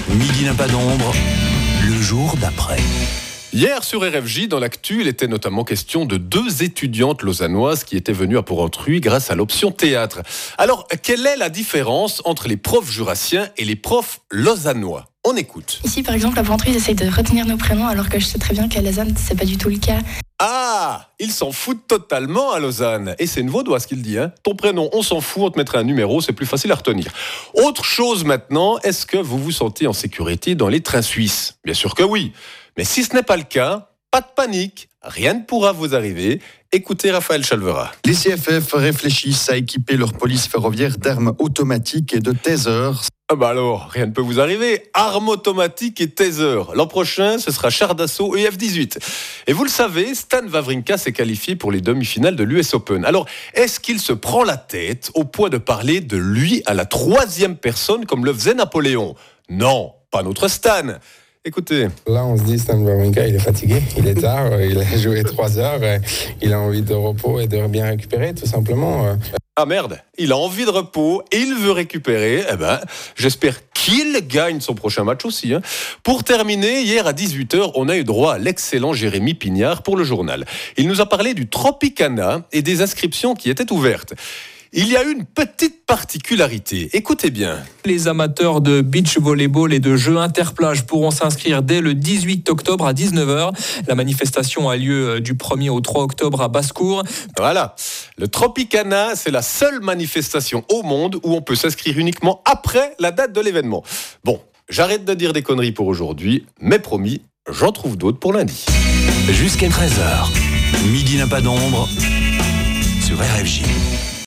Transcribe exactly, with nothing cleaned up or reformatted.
Midi n'a pas d'ombre, le jour d'après. Hier sur R F J, dans l'actu, il était notamment question de deux étudiantes lausannoises qui étaient venues à Porrentruy grâce à l'option théâtre. Alors, quelle est la différence entre les profs jurassiens et les profs lausannois ? On écoute. Ici, par exemple, à Porrentruy, ils essayent de retenir nos prénoms, alors que je sais très bien qu'à Lausanne, c'est pas du tout le cas. Ah, ils s'en foutent totalement à Lausanne. Et c'est une vaudoise qui le dit, hein. Ton prénom, on s'en fout, on te mettra un numéro, c'est plus facile à retenir. Autre chose maintenant, est-ce que vous vous sentez en sécurité dans les trains suisses ? Bien sûr que oui. Mais si ce n'est pas le cas, pas de panique, rien ne pourra vous arriver. Écoutez Raphaël Chalvera. Les C F F réfléchissent à équiper leur police ferroviaire d'armes automatiques et de tasers. Ah bah alors, rien ne peut vous arriver. Armes automatiques et taser. L'an prochain, ce sera char d'assaut et F dix-huit. Et vous le savez, Stan Wawrinka s'est qualifié pour les demi-finales de l'U S Open. Alors, est-ce qu'il se prend la tête au point de parler de lui à la troisième personne comme le faisait Napoléon ? Non, pas notre Stan. Écoutez. Là, on se dit, Stan Wawrinka, il est fatigué, il est tard, il a joué trois heures, il a envie de repos et de bien récupérer, tout simplement. Ah merde, il a envie de repos et il veut récupérer. Eh ben, j'espère qu'il gagne son prochain match aussi. Hein. Pour terminer, hier à dix-huit heures, on a eu droit à l'excellent Jérémy Pignard pour le journal. Il nous a parlé du Tropicana et des inscriptions qui étaient ouvertes. Il y a une petite particularité. Écoutez bien. Les amateurs de beach volleyball et de jeux interplages pourront s'inscrire dès le dix-huit octobre à dix-neuf heures. La manifestation a lieu du premier au trois octobre à Basse-Cour. Voilà. Le Tropicana, c'est la seule manifestation au monde où on peut s'inscrire uniquement après la date de l'événement. Bon, j'arrête de dire des conneries pour aujourd'hui, mais promis, j'en trouve d'autres pour lundi. Jusqu'à treize heures, Midi n'a pas d'ombre sur R F J.